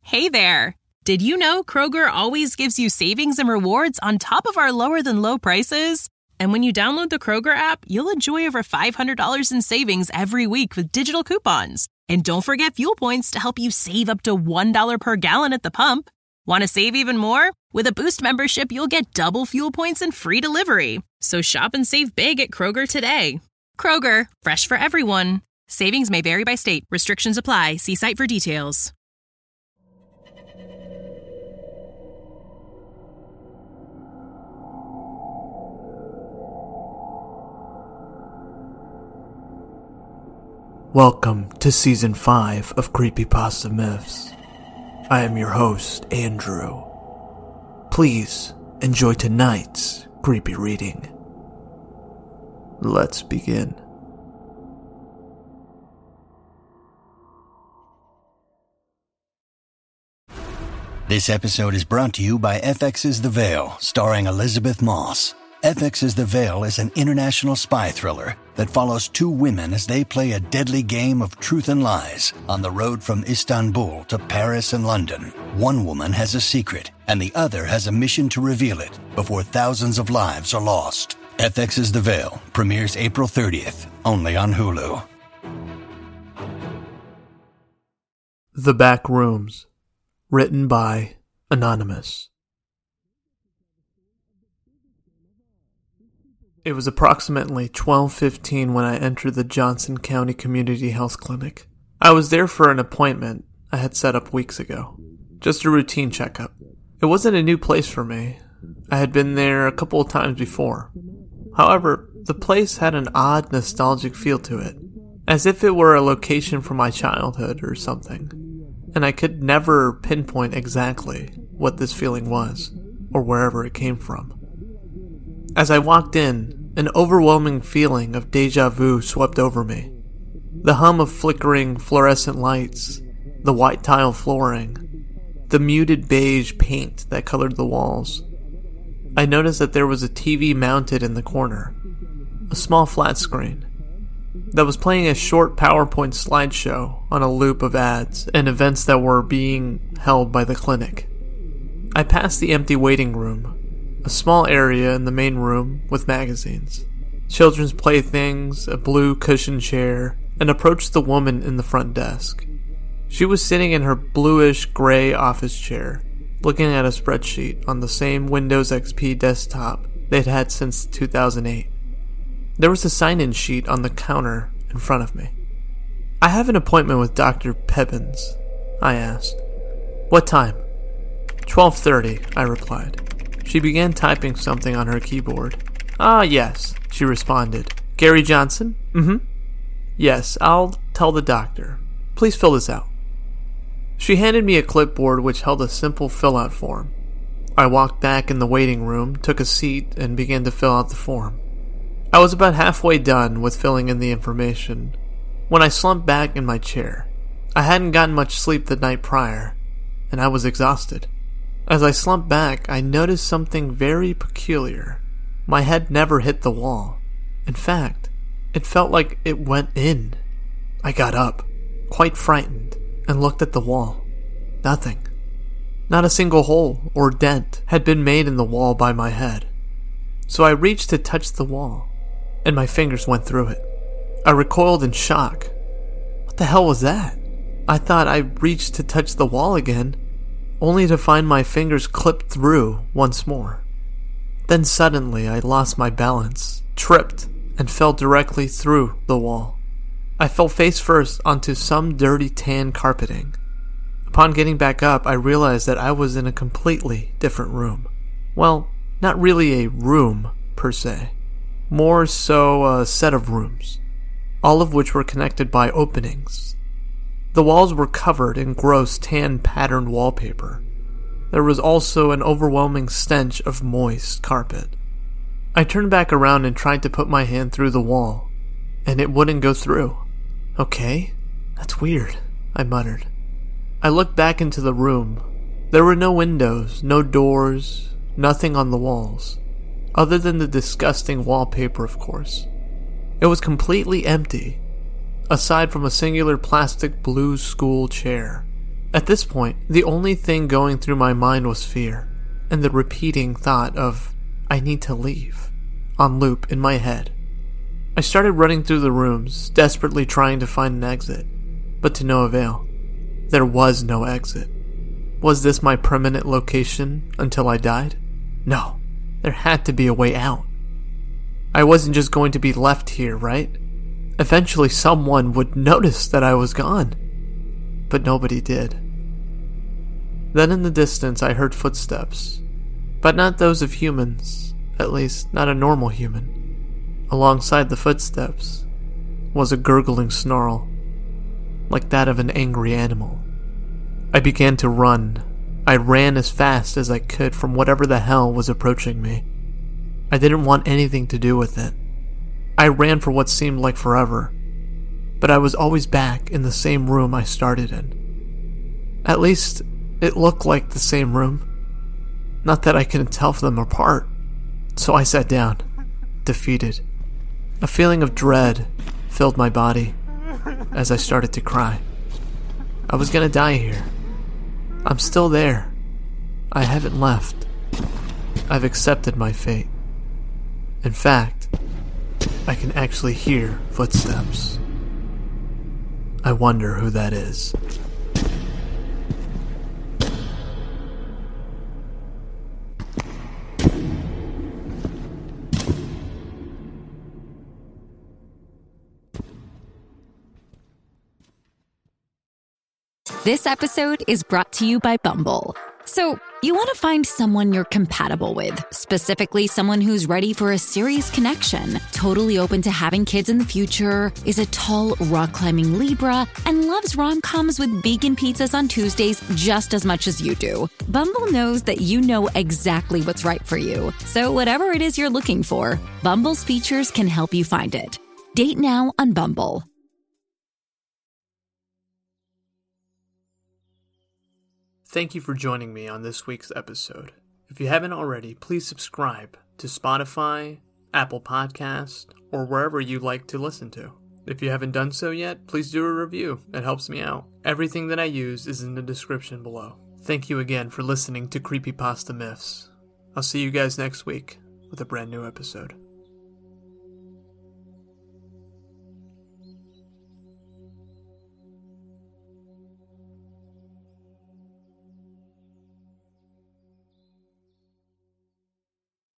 Hey there! Did you know Kroger always gives you savings and rewards on top of our lower-than-low prices? And when you download the Kroger app, you'll enjoy over $500 in savings every week with digital coupons. And don't forget fuel points to help you save up to $1 per gallon at the pump. Want to save even more? With a Boost membership, you'll get double fuel points and free delivery. So shop and save big at Kroger today. Kroger, fresh for everyone. Savings may vary by state. Restrictions apply. See site for details. Welcome to Season 5 of Creepypasta Myths. I am your host, Andrew. Please enjoy tonight's creepy reading. Let's begin. This episode is brought to you by FX's The Veil, starring Elizabeth Moss. FX's The Veil is an international spy thriller that follows two women as they play a deadly game of truth and lies on the road from Istanbul to Paris and London. One woman has a secret, and the other has a mission to reveal it before thousands of lives are lost. FX's The Veil premieres April 30th, only on Hulu. The Back Rooms, written by Anonymous. It was approximately 12:15 when I entered the Johnson County Community Health Clinic. I was there for an appointment I had set up weeks ago. Just a routine checkup. It wasn't a new place for me. I had been there a couple of times before. However, the place had an odd nostalgic feel to it, as if it were a location from my childhood or something. And I could never pinpoint exactly what this feeling was, or wherever it came from. As I walked in, an overwhelming feeling of deja vu swept over me. The hum of flickering fluorescent lights, the white tile flooring, the muted beige paint that colored the walls. I noticed that there was a TV mounted in the corner, a small flat screen, that was playing a short PowerPoint slideshow on a loop of ads and events that were being held by the clinic. I passed the empty waiting room, a small area in the main room with magazines, children's playthings, a blue cushioned chair, and approached the woman in the front desk. She was sitting in her bluish-gray office chair, looking at a spreadsheet on the same Windows XP desktop they'd had since 2008. There was a sign-in sheet on the counter in front of me. "I have an appointment with Dr. Pebbins," I asked. "What time?" 12:30, I replied. She began typing something on her keyboard. "Ah, yes," she responded. "Gary Johnson? Mm-hmm. Yes, I'll tell the doctor. Please fill this out." She handed me a clipboard which held a simple fill-out form. I walked back in the waiting room, took a seat, and began to fill out the form. I was about halfway done with filling in the information when I slumped back in my chair. I hadn't gotten much sleep the night prior, and I was exhausted. As I slumped back, I noticed something very peculiar. My head never hit the wall. In fact, it felt like it went in. I got up, quite frightened, and looked at the wall. Nothing. Not a single hole or dent had been made in the wall by my head. So I reached to touch the wall, and my fingers went through it. I recoiled in shock. What the hell was that? I thought I reached to touch the wall again, only to find my fingers clipped through once more. Then suddenly I lost my balance, tripped, and fell directly through the wall. I fell face first onto some dirty tan carpeting. Upon getting back up, I realized that I was in a completely different room. Well, not really a room, per se. More so a set of rooms, all of which were connected by openings. The walls were covered in gross tan-patterned wallpaper. There was also an overwhelming stench of moist carpet. I turned back around and tried to put my hand through the wall, and it wouldn't go through. Okay, that's weird, I muttered. I looked back into the room. There were no windows, no doors, nothing on the walls, other than the disgusting wallpaper, of course. It was completely empty, aside from a singular plastic blue school chair. At this point, the only thing going through my mind was fear, and the repeating thought of, I need to leave, on loop in my head. I started running through the rooms, desperately trying to find an exit, but to no avail. There was no exit. Was this my permanent location until I died? No, there had to be a way out. I wasn't just going to be left here, right? Eventually someone would notice that I was gone. But nobody did. Then in the distance I heard footsteps, but not those of humans, at least not a normal human. Alongside the footsteps was a gurgling snarl, like that of an angry animal. I began to run. I ran as fast as I could from whatever the hell was approaching me. I didn't want anything to do with it. I ran for what seemed like forever, but I was always back in the same room I started in. At least, it looked like the same room. Not that I couldn't tell them apart. So I sat down, defeated. A feeling of dread filled my body as I started to cry. I was gonna die here. I'm still there. I haven't left. I've accepted my fate. In fact, I can actually hear footsteps. I wonder who that is. This episode is brought to you by Bumble. So, you want to find someone you're compatible with, specifically someone who's ready for a serious connection, totally open to having kids in the future, is a tall, rock-climbing Libra, and loves rom-coms with vegan pizzas on Tuesdays just as much as you do. Bumble knows that you know exactly what's right for you. So whatever it is you're looking for, Bumble's features can help you find it. Date now on Bumble. Thank you for joining me on this week's episode. If you haven't already, please subscribe to Spotify, Apple Podcast, or wherever you like to listen to. If you haven't done so yet, please do a review. It helps me out. Everything that I use is in the description below. Thank you again for listening to Creepypasta Myths. I'll see you guys next week with a brand new episode.